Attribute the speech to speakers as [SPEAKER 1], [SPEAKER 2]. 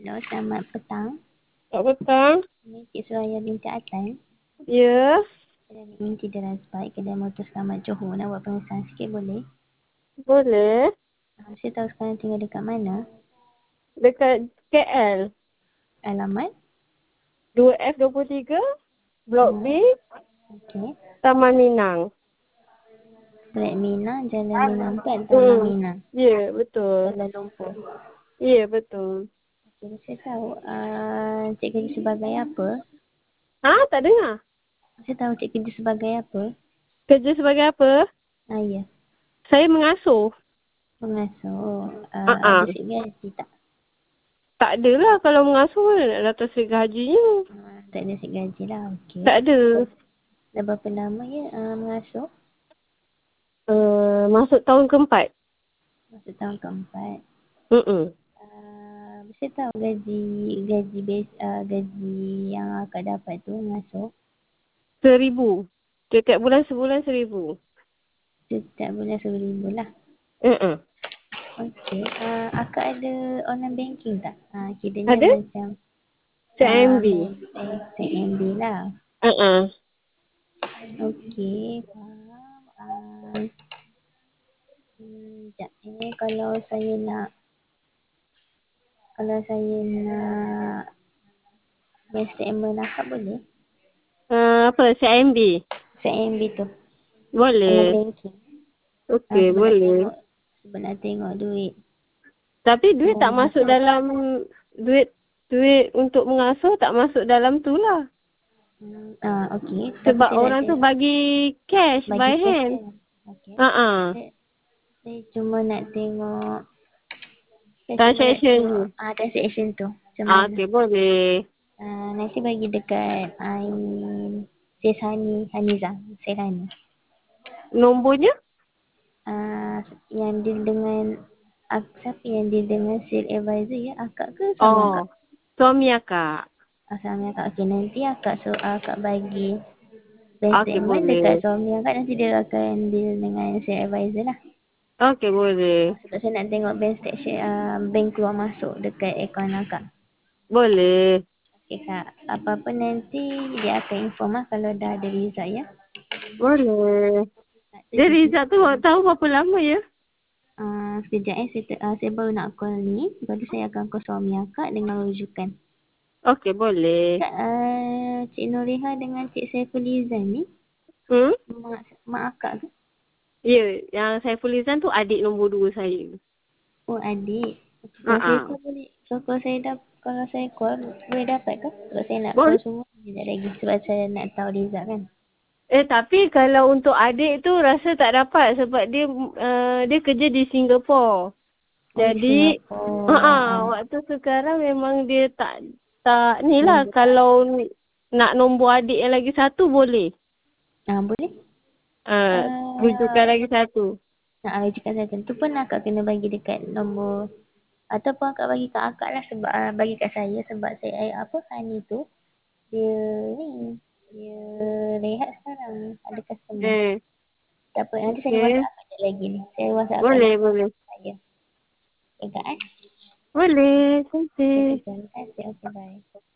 [SPEAKER 1] Halo, selamat petang.
[SPEAKER 2] Selamat petang.
[SPEAKER 1] Ini Cik Suraya binti Atan.
[SPEAKER 2] Ya,
[SPEAKER 1] Saya ingin tidak baik kedai motor Selamat Johor. Nak buat pengesahan sikit boleh?
[SPEAKER 2] boleh.
[SPEAKER 1] Saya tahu sekarang tinggal dekat mana.
[SPEAKER 2] Dekat KL.
[SPEAKER 1] Alamat?
[SPEAKER 2] 2F23, Blok B,
[SPEAKER 1] Okey.
[SPEAKER 2] Taman Minang.
[SPEAKER 1] Black Mina, Jalan Minang 4, Taman
[SPEAKER 2] Hmm.
[SPEAKER 1] Minang.
[SPEAKER 2] Ya, betul.
[SPEAKER 1] Kuala Lumpur.
[SPEAKER 2] Ya, betul.
[SPEAKER 1] Okey, saya tahu Cik kerja sebagai apa.
[SPEAKER 2] Tak dengar.
[SPEAKER 1] Saya tahu Cik kerja sebagai apa.
[SPEAKER 2] Kerja sebagai apa?
[SPEAKER 1] Ya.
[SPEAKER 2] Saya mengasuh.
[SPEAKER 1] Pengasuh. Ada
[SPEAKER 2] Ah,
[SPEAKER 1] sik gaji tak?
[SPEAKER 2] tak adalah kalau mengasuh mana nak datang segala hajinya.
[SPEAKER 1] Tak ada sik gaji lah. Okey.
[SPEAKER 2] Tak ada.
[SPEAKER 1] Dah berapa lama ya mengasuh?
[SPEAKER 2] Masuk tahun keempat.
[SPEAKER 1] Masuk tahun keempat.
[SPEAKER 2] Mm-mm.
[SPEAKER 1] Saya tahu gaji base gaji yang akak dapat tu masuk
[SPEAKER 2] 1,000. Setiap bulan sebulan 1,000.
[SPEAKER 1] setiap bulan 1,000 lah.
[SPEAKER 2] Mm-mm.
[SPEAKER 1] Okey. Akak ada online banking tak? Kiranya
[SPEAKER 2] Ada?
[SPEAKER 1] macam
[SPEAKER 2] CIMB.
[SPEAKER 1] CMB lah.
[SPEAKER 2] Uh-uh.
[SPEAKER 1] Okey, faham. Sekejap kalau saya nak bank statement akak boleh?
[SPEAKER 2] Apa? CIMB?
[SPEAKER 1] CMB tu, online
[SPEAKER 2] Boleh.
[SPEAKER 1] banking.
[SPEAKER 2] Okey,
[SPEAKER 1] Sebab nak
[SPEAKER 2] boleh.
[SPEAKER 1] tengok sebab nak tengok duit.
[SPEAKER 2] Tapi duit
[SPEAKER 1] Semua
[SPEAKER 2] tak masuk
[SPEAKER 1] masuk.
[SPEAKER 2] dalam duit untuk mengasuh tak masuk dalam tu lah.
[SPEAKER 1] Okey. Tapi
[SPEAKER 2] Sebab
[SPEAKER 1] saya nak
[SPEAKER 2] orang tu
[SPEAKER 1] tengok
[SPEAKER 2] bagi cash
[SPEAKER 1] bagi
[SPEAKER 2] by
[SPEAKER 1] cash
[SPEAKER 2] hand.
[SPEAKER 1] kan. Okey.
[SPEAKER 2] Ha.
[SPEAKER 1] Saya cuma nak tengok
[SPEAKER 2] Transaction tu.
[SPEAKER 1] transaction tu macam mana.
[SPEAKER 2] Okey, boleh.
[SPEAKER 1] Nanti bagi dekat Sis Haniza. Sis Hani.
[SPEAKER 2] Nombornya?
[SPEAKER 1] Yang deal dengan siapa yang deal dengan sale advisor ya? Akak ke suami akak?
[SPEAKER 2] Suami akak.
[SPEAKER 1] Suami akak. Okey, nanti akak bagi bank
[SPEAKER 2] Okey,
[SPEAKER 1] statement dekat
[SPEAKER 2] boleh.
[SPEAKER 1] suami akak, nanti dia akan deal dengan sale advisor lah.
[SPEAKER 2] Okey, boleh.
[SPEAKER 1] Sebab saya nak tengok bank station, bank keluar masuk dekat akaun akak.
[SPEAKER 2] Boleh.
[SPEAKER 1] Okey kak, apa-apa nanti dia akan inform lah kalau dah ada result ya.
[SPEAKER 2] Boleh.
[SPEAKER 1] Nak
[SPEAKER 2] Dia
[SPEAKER 1] terjadi
[SPEAKER 2] result tu tahu berapa lama ya?
[SPEAKER 1] sekejap saya baru nak call ni, baru saya akan call suami akak dengan rujukan.
[SPEAKER 2] Okey, boleh.
[SPEAKER 1] Kak, Cik Nuriha dengan Cik Saifulizan ni,
[SPEAKER 2] Hmm?
[SPEAKER 1] mak akak ke?
[SPEAKER 2] Ya, yang saya Saifulizan tu adik nombor 2 saya.
[SPEAKER 1] Oh adik. Kalau saya
[SPEAKER 2] Ha.
[SPEAKER 1] call boleh, kalau saya call boleh dapat ke? Sebab saya nak call
[SPEAKER 2] Boleh.
[SPEAKER 1] semua sekejap lagi, sebab saya nak tahu result kan.
[SPEAKER 2] Tapi kalau untuk adik tu rasa tak dapat sebab dia kerja di Singapura.
[SPEAKER 1] Oh di
[SPEAKER 2] Jadi
[SPEAKER 1] Singapura.
[SPEAKER 2] waktu sekarang memang dia tak ni lah
[SPEAKER 1] Nombor.
[SPEAKER 2] kalau nak nombor adik yang lagi satu boleh.
[SPEAKER 1] Boleh.
[SPEAKER 2] Rujukan lagi satu.
[SPEAKER 1] Nak rujukan saya tu pun akak kena bagi dekat nombor, ataupun akak bagi kat akak lah, sebab bagi kat saya, sebab saya Hani tu dia ni dia rehat sekarang, ada customer. Tak apa, nanti saya
[SPEAKER 2] Okey.
[SPEAKER 1] WhatsApp akak sekejap lagi ni. Saya WhatsApp akak
[SPEAKER 2] Boleh,
[SPEAKER 1] nombor
[SPEAKER 2] boleh.
[SPEAKER 1] saya. Okay kak
[SPEAKER 2] Boleh. Cantik.
[SPEAKER 1] Okay, terima kasih. Okay, bye.